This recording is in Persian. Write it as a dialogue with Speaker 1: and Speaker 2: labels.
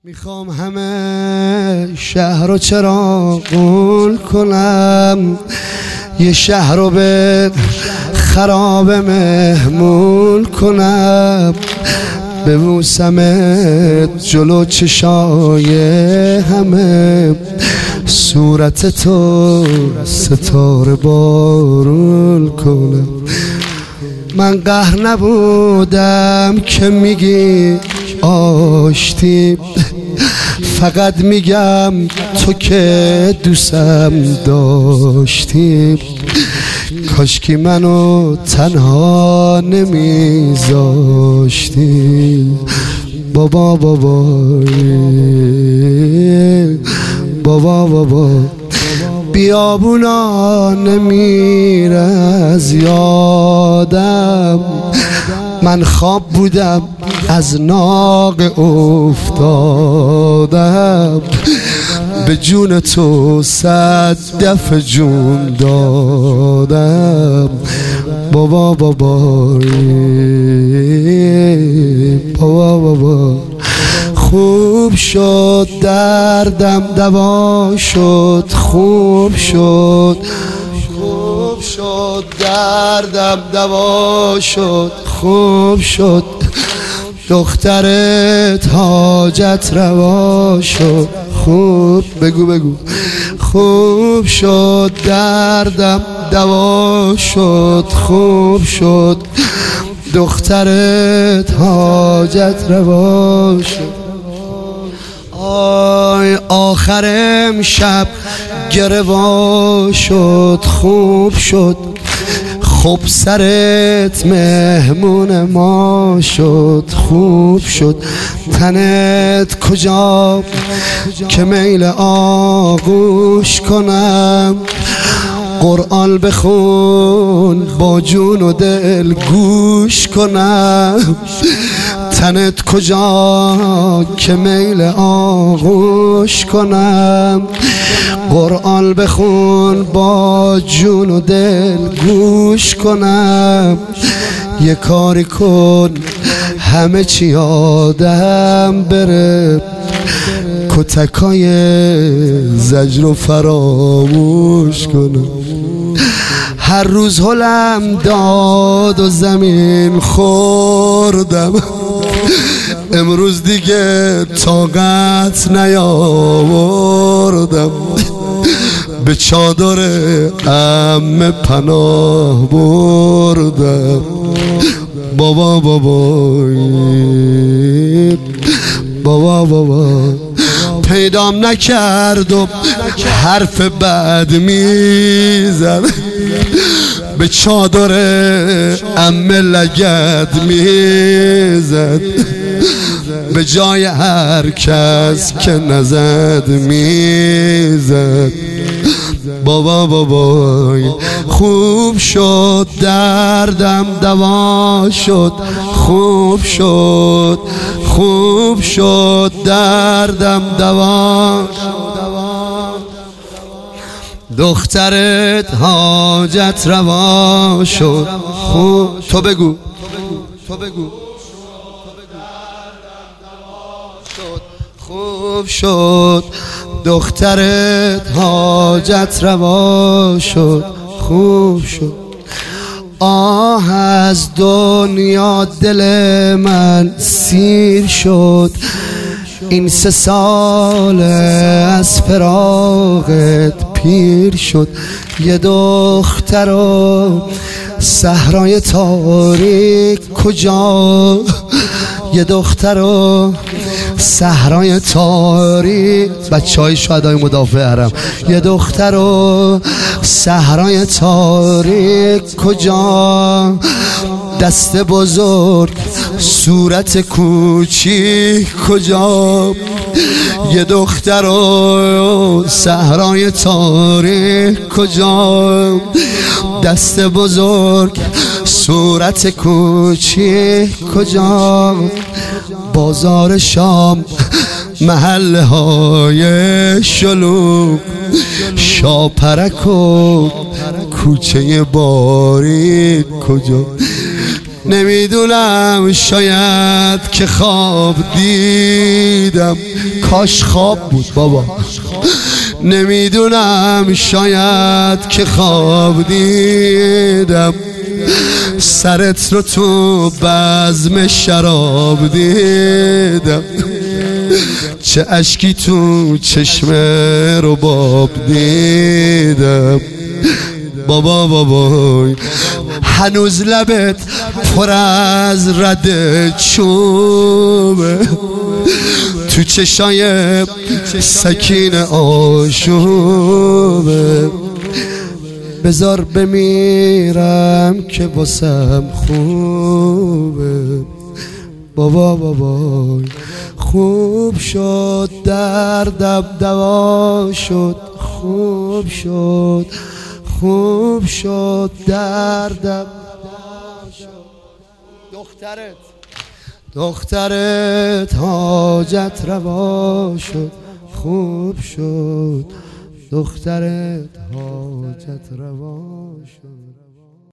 Speaker 1: میخوام همه شهر رو چراغون کنم، یه شهر رو به خراب مهمون کنم، ببوسمت جلو چشای همه، صورت تو ستاره بارون کنم. من قهر نبودم که میگی آشتی، فقط میگم تو که دوستم داشتی، کاشکی منو تنها نمیذاشتی. بابا بابا بابا بابا بیابونا نمیره از یادم، من خواب بودم از ناق افتادم، به جون تو 100 دفعه جون دادم. بابا بابا بابا بابا خوب شد دردم دوا شد، خوب شد خوب شد دردم دوا شد، خوب شد دخترت حاجت روا شد، خوب بگو خوب شد دردم دوا شد، خوب شد دخترت حاجت روا شد. آی آخر امشب گروا شد، خوب شد خوب سرت مهمون ما شد، خوب شد تنت کجا که میل آغوش کنم، قرآن بخون با جون و دل گوش کنم، تنت کجا که میل آغوش کنم، قرآن بخون با جون و دل گوش کنم. یه کاری کن همه چی یادم بره، کتکای زجر و فراموش کنم. هر روز هلم داد و زمین خوردم، امروز دیگه طاقت نیاوردم، به چادر عمه پناه بردم. بابا بابا بابا بابا پیدام نکرد و حرف بد میزد، به چادر عمه لگد میزد، به جای هر کس که نزد میزد. بابا بابا خوب شد دردم دوا شد، خوب شد خوب شد دردم دوا شد، دخترت حاجت روا شد. خوب تو بگو خوب شد دخترت حاجت روا شد، خوب شد. آه از دنیا دل من سیر شد، این 3 سال از فراقت پیر شد. یه دختر و صحرای تاریک کجا، یه دختر و صحرای تاریک، بچه‌های شهدای مدافع حرم، یه دختر و صحرای تاریک کجا، دست بزرگ صورت کوچیک کجا، یه دختر و صحرای تاریک کجا، دست بزرگ صورت کوچیک کجا، بازار شام محله های شلوغ، شاپرک و کوچه باریک کجا، نمیدونم شاید که خواب دیدم، کاش خواب بود بابا. نمیدونم شاید که خواب دیدم، سرت رو تو بزم شراب دیدم، چه اشکی تو چشم رباب دیدم. بابا بابای هنوز لبت پر از رد چوبه، تو چشای سکین آشوبه. بذار بمیرم که واسم خوبه. بابا بابای خوب شد دردم دوا شد، خوب شد خوب شد دردم. دخترت حاجت روا شد، خوب شد دخترت حاجت روا شد.